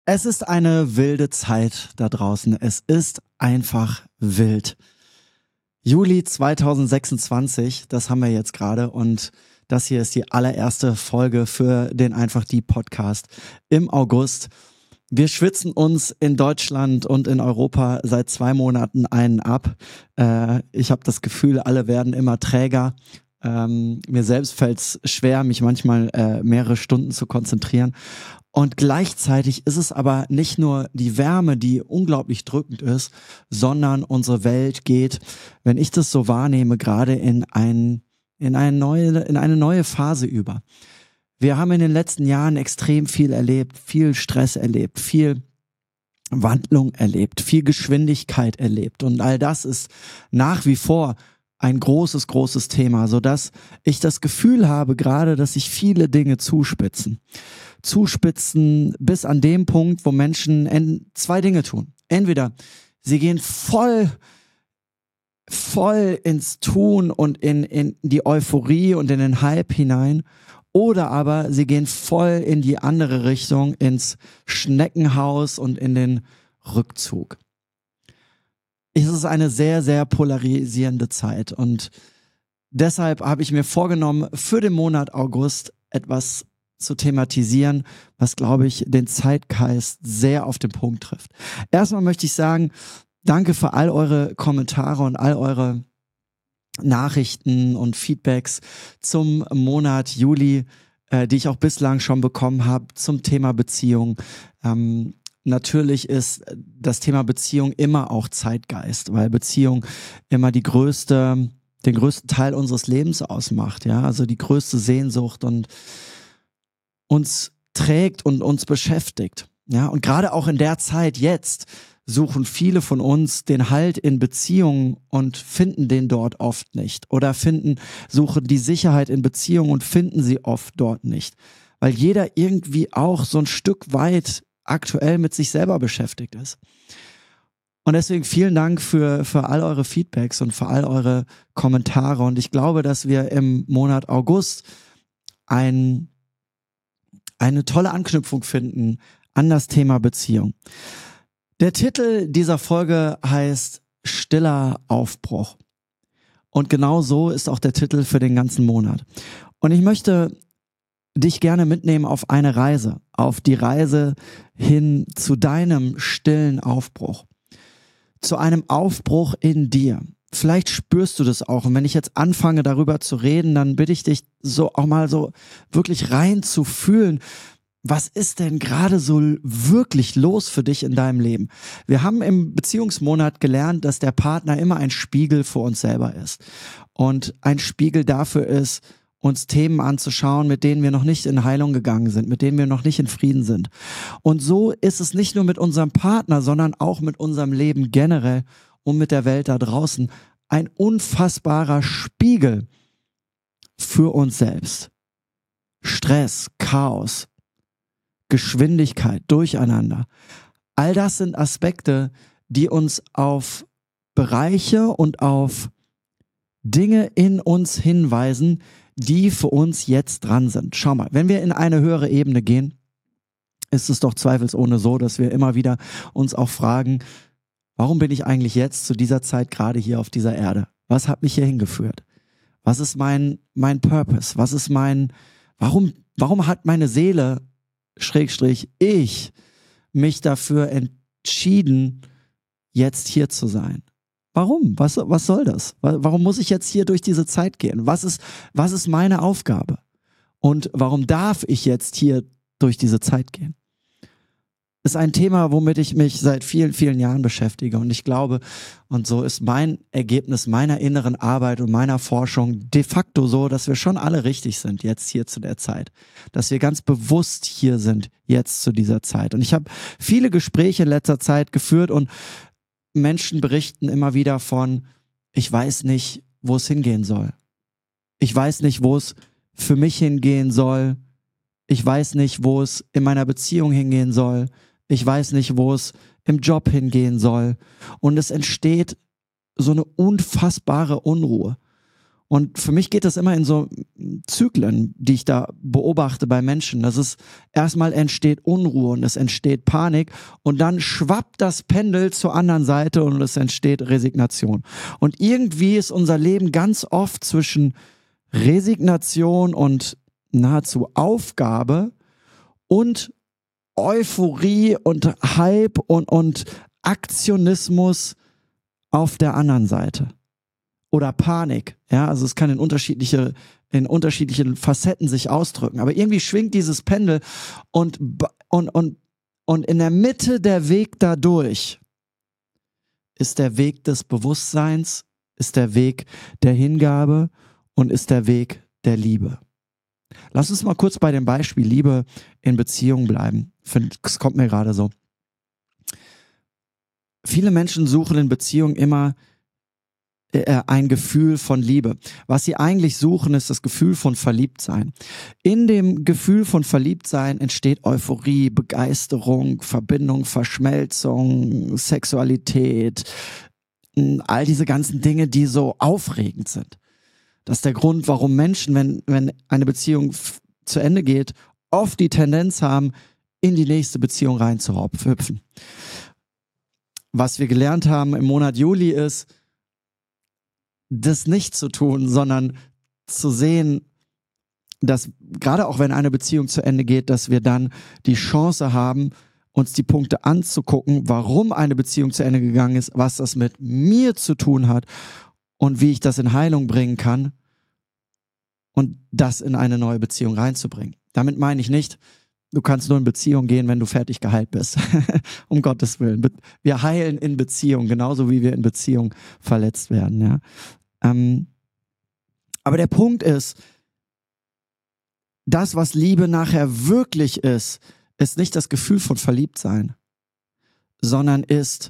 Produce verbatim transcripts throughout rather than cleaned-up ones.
Es ist eine wilde Zeit da draußen. Es ist einfach wild. Juli zweitausendsechsundzwanzig, das haben wir jetzt gerade und das hier ist die allererste Folge für den Einfach die Podcast im August. Wir schwitzen uns in Deutschland und in Europa seit zwei Monaten einen ab. Äh, ich habe das Gefühl, alle werden immer träger. Ähm, mir selbst fällt es schwer, mich manchmal äh, mehrere Stunden zu konzentrieren. Und gleichzeitig ist es aber nicht nur die Wärme, die unglaublich drückend ist, sondern unsere Welt geht, wenn ich das so wahrnehme, gerade in, ein, in, eine neue, in eine neue Phase über. Wir haben in den letzten Jahren extrem viel erlebt, viel Stress erlebt, viel Wandlung erlebt, viel Geschwindigkeit erlebt. Und all das ist nach wie vor ein großes, großes Thema, sodass ich das Gefühl habe gerade, dass sich viele Dinge zuspitzen. Zuspitzen bis an dem Punkt, wo Menschen en- zwei Dinge tun. Entweder sie gehen voll, voll ins Tun und in, in die Euphorie und in den Hype hinein, oder aber sie gehen voll in die andere Richtung, ins Schneckenhaus und in den Rückzug. Es ist eine sehr, sehr polarisierende Zeit und deshalb habe ich mir vorgenommen, für den Monat August etwas zu thematisieren, was, glaube ich, den Zeitgeist sehr auf den Punkt trifft. Erstmal möchte ich sagen, danke für all eure Kommentare und all eure Nachrichten und Feedbacks zum Monat Juli, äh, die ich auch bislang schon bekommen habe, zum Thema Beziehung. Ähm, natürlich ist das Thema Beziehung immer auch Zeitgeist, weil Beziehung immer die größte, den größten Teil unseres Lebens ausmacht, ja, also die größte Sehnsucht und uns trägt und uns beschäftigt. Ja, und gerade auch in der Zeit jetzt suchen viele von uns den Halt in Beziehungen und finden den dort oft nicht. Oder finden, suchen die Sicherheit in Beziehungen und finden sie oft dort nicht. Weil jeder irgendwie auch so ein Stück weit aktuell mit sich selber beschäftigt ist. Und deswegen vielen Dank für, für all eure Feedbacks und für all eure Kommentare. Und ich glaube, dass wir im Monat August ein eine tolle Anknüpfung finden an das Thema Beziehung. Der Titel dieser Folge heißt Stiller Aufbruch. Und genau so ist auch der Titel für den ganzen Monat. Und ich möchte dich gerne mitnehmen auf eine Reise, auf die Reise hin zu deinem stillen Aufbruch, zu einem Aufbruch in dir. Vielleicht spürst du das auch. Und wenn ich jetzt anfange, darüber zu reden, dann bitte ich dich, so auch mal so wirklich rein zu fühlen. Was ist denn gerade so wirklich los für dich in deinem Leben? Wir haben im Beziehungsmonat gelernt, dass der Partner immer ein Spiegel für uns selber ist. Und ein Spiegel dafür ist, uns Themen anzuschauen, mit denen wir noch nicht in Heilung gegangen sind, mit denen wir noch nicht in Frieden sind. Und so ist es nicht nur mit unserem Partner, sondern auch mit unserem Leben generell und mit der Welt da draußen ein unfassbarer Spiegel für uns selbst. Stress, Chaos, Geschwindigkeit, Durcheinander. All das sind Aspekte, die uns auf Bereiche und auf Dinge in uns hinweisen, die für uns jetzt dran sind. Schau mal, wenn wir in eine höhere Ebene gehen, ist es doch zweifelsohne so, dass wir immer wieder uns auch fragen, warum bin ich eigentlich jetzt zu dieser Zeit gerade hier auf dieser Erde? Was hat mich hier hingeführt? Was ist mein, mein Purpose? Was ist mein, warum, warum hat meine Seele, Schrägstrich, ich, mich dafür entschieden, jetzt hier zu sein? Warum? Was, was soll das? Warum muss ich jetzt hier durch diese Zeit gehen? Was ist, was ist meine Aufgabe? Und warum darf ich jetzt hier durch diese Zeit gehen? Ist ein Thema, womit ich mich seit vielen, vielen Jahren beschäftige. Und ich glaube, und so ist mein Ergebnis meiner inneren Arbeit und meiner Forschung de facto so, dass wir schon alle richtig sind jetzt hier zu der Zeit. Dass wir ganz bewusst hier sind jetzt zu dieser Zeit. Und ich habe viele Gespräche in letzter Zeit geführt und Menschen berichten immer wieder von, ich weiß nicht, wo es hingehen soll. Ich weiß nicht, wo es für mich hingehen soll. Ich weiß nicht, wo es in meiner Beziehung hingehen soll. Ich weiß nicht, wo es im Job hingehen soll. Und es entsteht so eine unfassbare Unruhe. Und für mich geht das immer in so Zyklen, die ich da beobachte bei Menschen. Das ist, erstmal entsteht Unruhe und es entsteht Panik und dann schwappt das Pendel zur anderen Seite und es entsteht Resignation. Und irgendwie ist unser Leben ganz oft zwischen Resignation und nahezu Aufgabe und Euphorie und Hype und, und Aktionismus auf der anderen Seite. Oder Panik, ja, also es kann in unterschiedliche, in unterschiedlichen Facetten sich ausdrücken. Aber irgendwie schwingt dieses Pendel und, und, und, und in der Mitte der Weg dadurch ist der Weg des Bewusstseins, ist der Weg der Hingabe und ist der Weg der Liebe. Lass uns mal kurz bei dem Beispiel Liebe in Beziehung bleiben. Es kommt mir gerade so. Viele Menschen suchen in Beziehungen immer ein Gefühl von Liebe. Was sie eigentlich suchen, ist das Gefühl von Verliebtsein. In dem Gefühl von Verliebtsein entsteht Euphorie, Begeisterung, Verbindung, Verschmelzung, Sexualität, all diese ganzen Dinge, die so aufregend sind. Das ist der Grund, warum Menschen, wenn, wenn eine Beziehung f- zu Ende geht, oft die Tendenz haben, in die nächste Beziehung reinzuhüpfen. Was wir gelernt haben im Monat Juli ist, das nicht zu tun, sondern zu sehen, dass gerade auch wenn eine Beziehung zu Ende geht, dass wir dann die Chance haben, uns die Punkte anzugucken, warum eine Beziehung zu Ende gegangen ist, was das mit mir zu tun hat und wie ich das in Heilung bringen kann und das in eine neue Beziehung reinzubringen. Damit meine ich nicht, du kannst nur in Beziehung gehen, wenn du fertig geheilt bist. Um Gottes Willen. Wir heilen in Beziehung, genauso wie wir in Beziehung verletzt werden, ja. Ähm, aber der Punkt ist, das, was Liebe nachher wirklich ist, ist nicht das Gefühl von Verliebtsein, sondern ist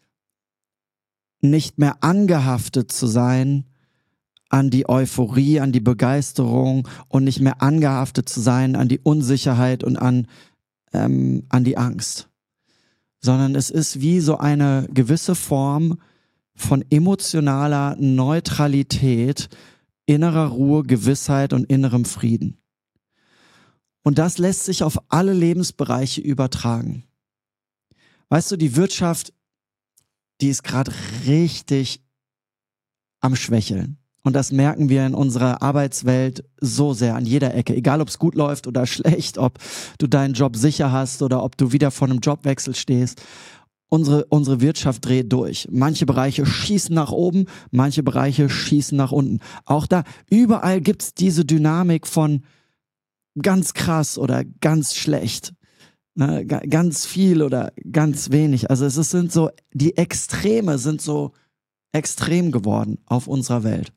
nicht mehr angehaftet zu sein an die Euphorie, an die Begeisterung und nicht mehr angehaftet zu sein an die Unsicherheit und an, ähm, an die Angst, sondern es ist wie so eine gewisse Form von emotionaler Neutralität, innerer Ruhe, Gewissheit und innerem Frieden. Und das lässt sich auf alle Lebensbereiche übertragen. Weißt du, die Wirtschaft, die ist gerade richtig am Schwächeln. Und das merken wir in unserer Arbeitswelt so sehr an jeder Ecke. Egal, ob es gut läuft oder schlecht, ob du deinen Job sicher hast oder ob du wieder vor einem Jobwechsel stehst. Unsere, unsere Wirtschaft dreht durch. Manche Bereiche schießen nach oben, manche Bereiche schießen nach unten. Auch da, überall gibt's diese Dynamik von ganz krass oder ganz schlecht. Ne, ganz viel oder ganz wenig. Also es sind so, die Extreme sind so extrem geworden auf unserer Welt.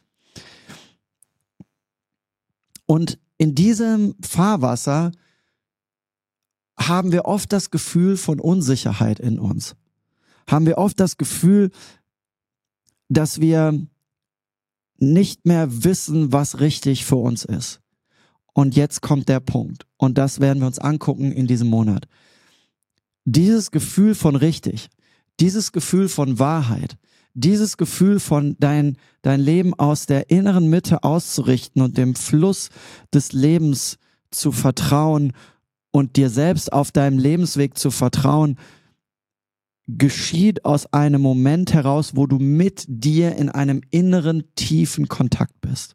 Und in diesem Fahrwasser haben wir oft das Gefühl von Unsicherheit in uns. Haben wir oft das Gefühl, dass wir nicht mehr wissen, was richtig für uns ist. Und jetzt kommt der Punkt. Und das werden wir uns angucken in diesem Monat. Dieses Gefühl von richtig, dieses Gefühl von Wahrheit, dieses Gefühl von dein, dein Leben aus der inneren Mitte auszurichten und dem Fluss des Lebens zu vertrauen und dir selbst auf deinem Lebensweg zu vertrauen, geschieht aus einem Moment heraus, wo du mit dir in einem inneren, tiefen Kontakt bist.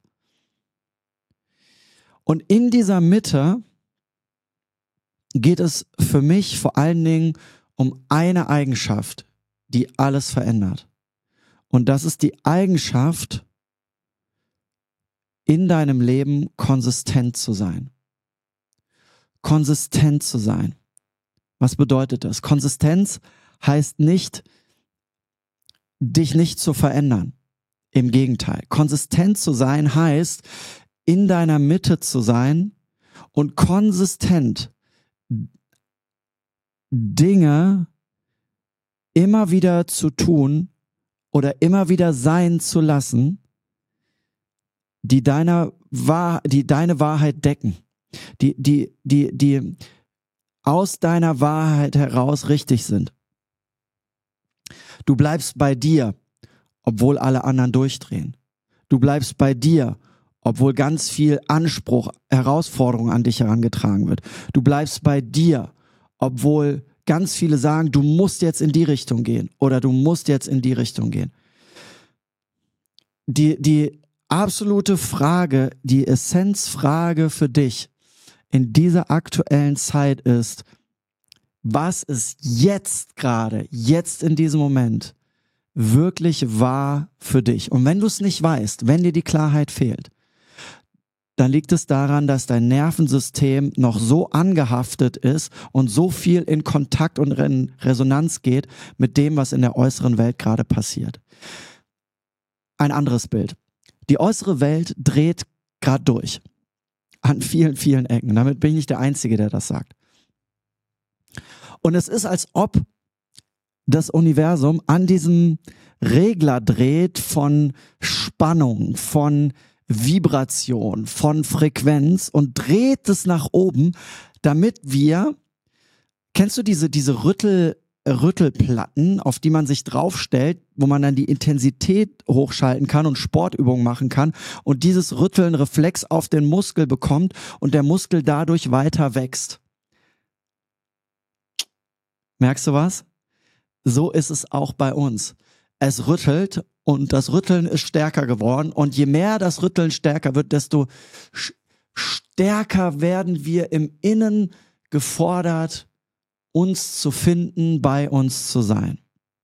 Und in dieser Mitte geht es für mich vor allen Dingen um eine Eigenschaft, die alles verändert. Und das ist die Eigenschaft, in deinem Leben konsistent zu sein. Konsistent zu sein. Was bedeutet das? Konsistenz heißt nicht, dich nicht zu verändern. Im Gegenteil. Konsistent zu sein heißt, in deiner Mitte zu sein und konsistent Dinge immer wieder zu tun oder immer wieder sein zu lassen, die deiner Wahr, die deine Wahrheit decken, die, die, die, die aus deiner Wahrheit heraus richtig sind. Du bleibst bei dir, obwohl alle anderen durchdrehen. Du bleibst bei dir, obwohl ganz viel Anspruch, Herausforderung an dich herangetragen wird. Du bleibst bei dir, obwohl ganz viele sagen, du musst jetzt in die Richtung gehen oder du musst jetzt in die Richtung gehen. Die, die absolute Frage, die Essenzfrage für dich in dieser aktuellen Zeit ist, was ist jetzt gerade, jetzt in diesem Moment wirklich wahr für dich? Und wenn du es nicht weißt, wenn dir die Klarheit fehlt, dann liegt es daran, dass dein Nervensystem noch so angehaftet ist und so viel in Kontakt und in Resonanz geht mit dem, was in der äußeren Welt gerade passiert. Ein anderes Bild. Die äußere Welt dreht gerade durch. An vielen, vielen Ecken. Damit bin ich nicht der Einzige, der das sagt. Und es ist, als ob das Universum an diesem Regler dreht von Spannung, von Vibration, von Frequenz und dreht es nach oben, damit wir, kennst du diese, diese Rüttel, Rüttelplatten, auf die man sich draufstellt, wo man dann die Intensität hochschalten kann und Sportübungen machen kann und dieses Rütteln Reflex auf den Muskel bekommt und der Muskel dadurch weiter wächst. Merkst du was? So ist es auch bei uns. Es rüttelt und das Rütteln ist stärker geworden und je mehr das Rütteln stärker wird, desto stärker werden wir im Innen gefordert, uns zu finden, bei uns zu sein.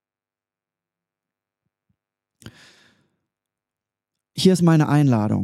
Hier ist meine Einladung.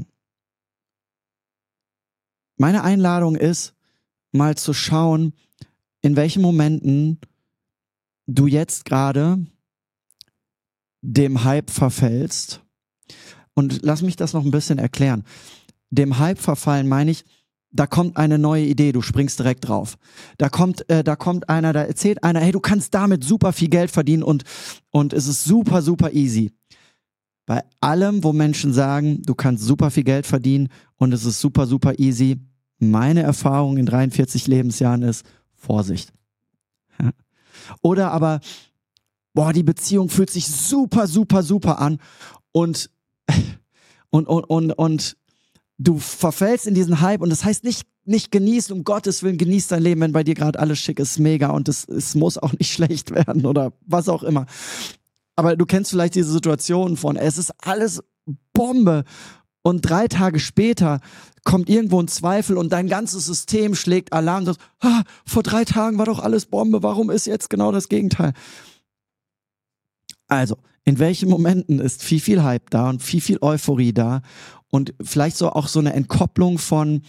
Meine Einladung ist, mal zu schauen, in welchen Momenten du jetzt gerade dem Hype verfällst. Und lass mich das noch ein bisschen erklären. Dem Hype verfallen meine ich, da kommt eine neue Idee, du springst direkt drauf. Da kommt, äh, da kommt einer, da erzählt einer, hey, du kannst damit super viel Geld verdienen und, und es ist super, super easy. Bei allem, wo Menschen sagen, du kannst super viel Geld verdienen und es ist super, super easy, meine Erfahrung in dreiundvierzig Lebensjahren ist, Vorsicht. Ja. Oder aber, boah, die Beziehung fühlt sich super, super, super an und, und, und, und, und du verfällst in diesen Hype und das heißt nicht, nicht genießen, um Gottes Willen, genieß dein Leben, wenn bei dir gerade alles schick ist, mega und es, es muss auch nicht schlecht werden oder was auch immer. Aber du kennst vielleicht diese Situation von, es ist alles Bombe und drei Tage später kommt irgendwo ein Zweifel und dein ganzes System schlägt Alarm. Das, ah, vor drei Tagen war doch alles Bombe, warum ist jetzt genau das Gegenteil? Also, in welchen Momenten ist viel, viel Hype da und viel, viel Euphorie da und vielleicht so auch so eine Entkopplung von,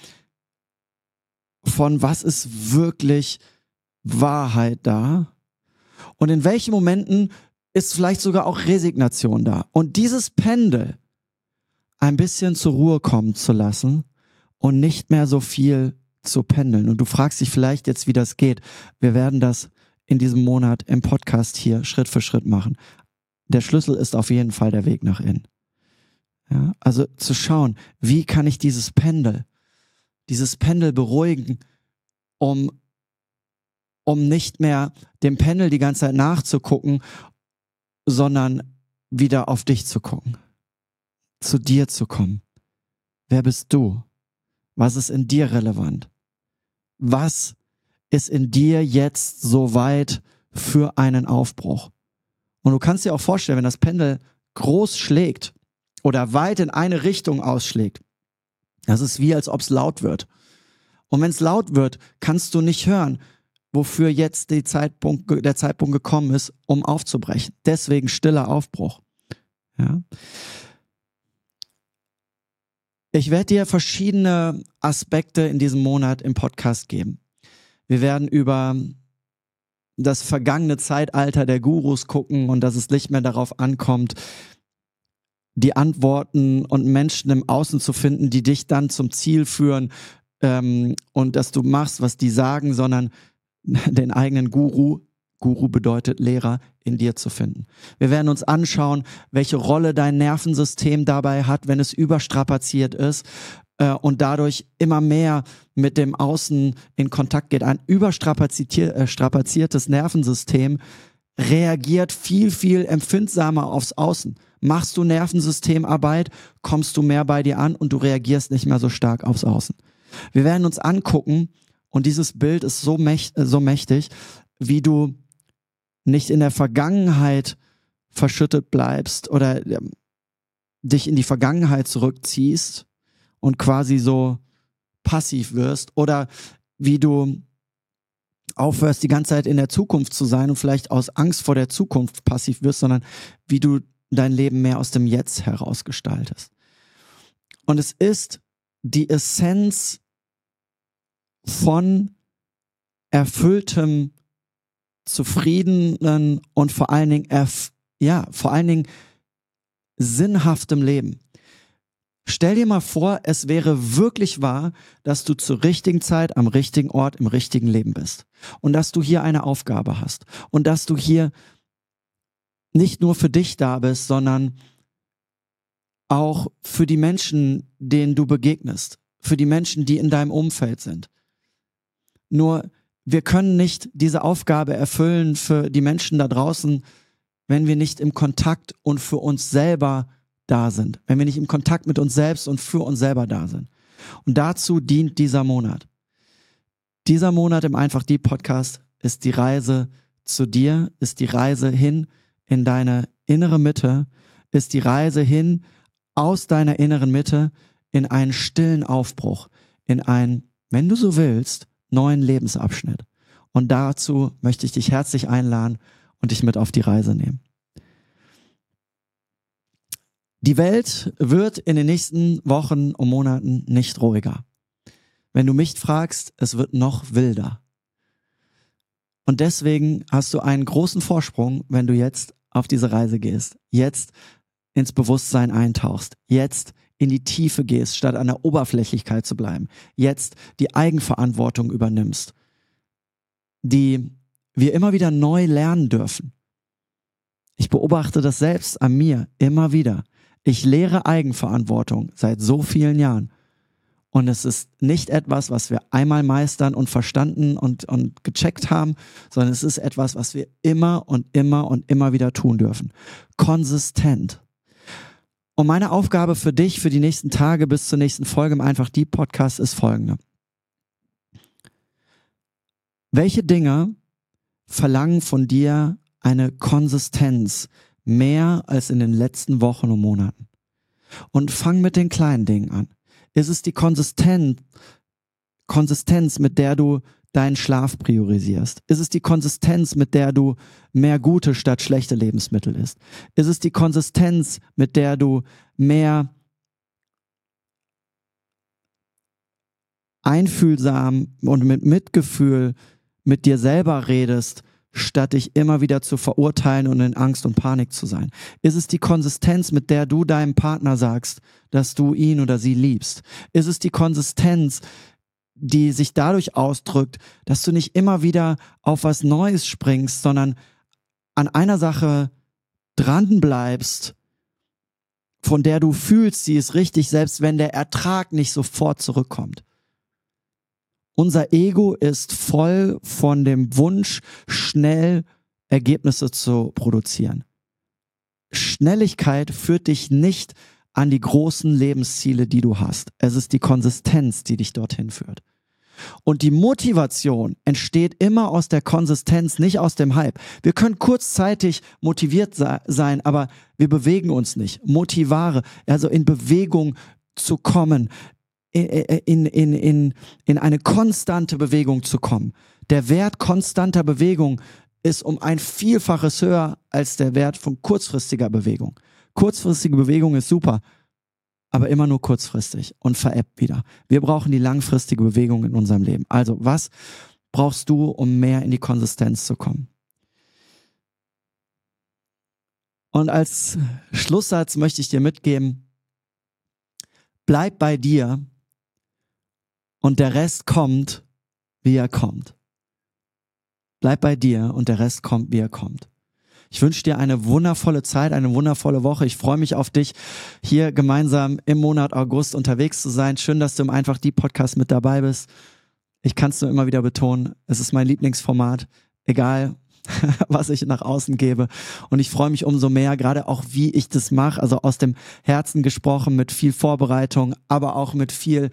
von was ist wirklich Wahrheit da? Und in welchen Momenten ist vielleicht sogar auch Resignation da? Und dieses Pendel ein bisschen zur Ruhe kommen zu lassen und nicht mehr so viel zu pendeln. Und du fragst dich vielleicht jetzt, wie das geht. Wir werden das in diesem Monat im Podcast hier Schritt für Schritt machen. Der Schlüssel ist auf jeden Fall der Weg nach innen. Ja, also zu schauen, wie kann ich dieses Pendel, dieses Pendel beruhigen, um, um nicht mehr dem Pendel die ganze Zeit nachzugucken, sondern wieder auf dich zu gucken, zu dir zu kommen. Wer bist du? Was ist in dir relevant? Was ist in dir jetzt so weit für einen Aufbruch? Und du kannst dir auch vorstellen, wenn das Pendel groß schlägt oder weit in eine Richtung ausschlägt, das ist wie, als ob es laut wird. Und wenn es laut wird, kannst du nicht hören, wofür jetzt die Zeitpunkt, der Zeitpunkt gekommen ist, um aufzubrechen. Deswegen stiller Aufbruch. Ja. Ich werde dir verschiedene Aspekte in diesem Monat im Podcast geben. Wir werden über das vergangene Zeitalter der Gurus gucken und dass es nicht mehr darauf ankommt, die Antworten und Menschen im Außen zu finden, die dich dann zum Ziel führen ähm, und dass du machst, was die sagen, sondern den eigenen Guru, Guru bedeutet Lehrer, in dir zu finden. Wir werden uns anschauen, welche Rolle dein Nervensystem dabei hat, wenn es überstrapaziert ist äh, und dadurch immer mehr mit dem Außen in Kontakt geht. Ein überstrapaziertes Nervensystem reagiert viel, viel empfindsamer aufs Außen. Machst du Nervensystemarbeit, kommst du mehr bei dir an und du reagierst nicht mehr so stark aufs Außen. Wir werden uns angucken, und dieses Bild ist so, mächt, so mächtig, wie du nicht in der Vergangenheit verschüttet bleibst oder ähm, dich in die Vergangenheit zurückziehst und quasi so passiv wirst, oder wie du aufhörst, die ganze Zeit in der Zukunft zu sein und vielleicht aus Angst vor der Zukunft passiv wirst, sondern wie du dein Leben mehr aus dem Jetzt heraus gestaltest. Und es ist die Essenz von erfülltem, zufriedenen und vor allen Dingen, erf- ja, vor allen Dingen sinnhaftem Leben. Stell dir mal vor, es wäre wirklich wahr, dass du zur richtigen Zeit am richtigen Ort im richtigen Leben bist und dass du hier eine Aufgabe hast und dass du hier nicht nur für dich da bist, sondern auch für die Menschen, denen du begegnest, für die Menschen, die in deinem Umfeld sind. Nur wir können nicht diese Aufgabe erfüllen für die Menschen da draußen, wenn wir nicht im Kontakt und für uns selber da sind, wenn wir nicht im Kontakt mit uns selbst und für uns selber da sind. Und dazu dient dieser Monat. Dieser Monat im Einfach Deep Podcast ist die Reise zu dir, ist die Reise hin in deine innere Mitte, ist die Reise hin aus deiner inneren Mitte in einen stillen Aufbruch, in einen, wenn du so willst, neuen Lebensabschnitt. Und dazu möchte ich dich herzlich einladen und dich mit auf die Reise nehmen. Die Welt wird in den nächsten Wochen und Monaten nicht ruhiger. Wenn du mich fragst, es wird noch wilder. Und deswegen hast du einen großen Vorsprung, wenn du jetzt auf diese Reise gehst, jetzt ins Bewusstsein eintauchst, jetzt in die Tiefe gehst, statt an der Oberflächlichkeit zu bleiben, jetzt die Eigenverantwortung übernimmst, die wir immer wieder neu lernen dürfen. Ich beobachte das selbst an mir immer wieder. Ich lehre Eigenverantwortung seit so vielen Jahren. Und es ist nicht etwas, was wir einmal meistern und verstanden und, und gecheckt haben, sondern es ist etwas, was wir immer und immer und immer wieder tun dürfen. Konsistent. Und meine Aufgabe für dich, für die nächsten Tage bis zur nächsten Folge im Einfach Deep Podcast ist folgende. Welche Dinge verlangen von dir eine Konsistenz mehr als in den letzten Wochen und Monaten? Und fang mit den kleinen Dingen an. Ist es die Konsistenz, Konsistenz, mit der du deinen Schlaf priorisierst? Ist es die Konsistenz, mit der du mehr gute statt schlechte Lebensmittel isst? Ist es die Konsistenz, mit der du mehr einfühlsam und mit Mitgefühl mit dir selber redest, statt dich immer wieder zu verurteilen und in Angst und Panik zu sein? Ist es die Konsistenz, mit der du deinem Partner sagst, dass du ihn oder sie liebst? Ist es die Konsistenz, die sich dadurch ausdrückt, dass du nicht immer wieder auf was Neues springst, sondern an einer Sache dran bleibst, von der du fühlst, sie ist richtig, selbst wenn der Ertrag nicht sofort zurückkommt? Unser Ego ist voll von dem Wunsch, schnell Ergebnisse zu produzieren. Schnelligkeit führt dich nicht an die großen Lebensziele, die du hast. Es ist die Konsistenz, die dich dorthin führt. Und die Motivation entsteht immer aus der Konsistenz, nicht aus dem Hype. Wir können kurzzeitig motiviert sein, aber wir bewegen uns nicht. Motivare, also in Bewegung zu kommen, in, in, in, in eine konstante Bewegung zu kommen. Der Wert konstanter Bewegung ist um ein Vielfaches höher als der Wert von kurzfristiger Bewegung. Kurzfristige Bewegung ist super, aber immer nur kurzfristig und verebbt wieder. Wir brauchen die langfristige Bewegung in unserem Leben. Also, was brauchst du, um mehr in die Konsistenz zu kommen? Und als Schlusssatz möchte ich dir mitgeben, bleib bei dir und der Rest kommt, wie er kommt. Bleib bei dir und der Rest kommt, wie er kommt. Ich wünsche dir eine wundervolle Zeit, eine wundervolle Woche. Ich freue mich auf dich, hier gemeinsam im Monat August unterwegs zu sein. Schön, dass du im Einfach Deep Podcast mit dabei bist. Ich kann es nur immer wieder betonen, es ist mein Lieblingsformat. Egal, was ich nach außen gebe. Und ich freue mich umso mehr, gerade auch wie ich das mache, also aus dem Herzen gesprochen, mit viel Vorbereitung, aber auch mit viel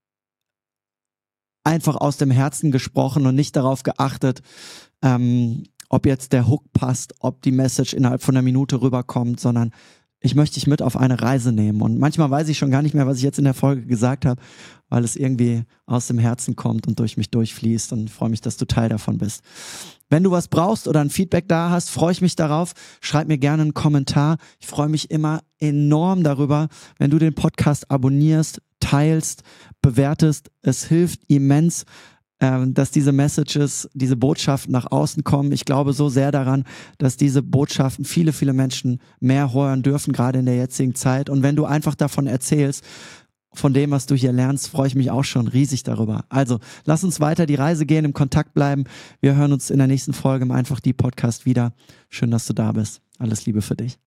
einfach aus dem Herzen gesprochen und nicht darauf geachtet, ähm, ob jetzt der Hook passt, ob die Message innerhalb von einer Minute rüberkommt, sondern ich möchte dich mit auf eine Reise nehmen. Und manchmal weiß ich schon gar nicht mehr, was ich jetzt in der Folge gesagt habe, weil es irgendwie aus dem Herzen kommt und durch mich durchfließt, und ich freue mich, dass du Teil davon bist. Wenn du was brauchst oder ein Feedback da hast, freue ich mich darauf. Schreib mir gerne einen Kommentar. Ich freue mich immer enorm darüber, wenn du den Podcast abonnierst, teilst, bewertest. Es hilft immens, dass diese Messages, diese Botschaften nach außen kommen. Ich glaube so sehr daran, dass diese Botschaften viele, viele Menschen mehr hören dürfen, gerade in der jetzigen Zeit. Und wenn du einfach davon erzählst, von dem, was du hier lernst, freue ich mich auch schon riesig darüber. Also, lass uns weiter die Reise gehen, im Kontakt bleiben. Wir hören uns in der nächsten Folge im Einfach die Podcast wieder. Schön, dass du da bist. Alles Liebe für dich.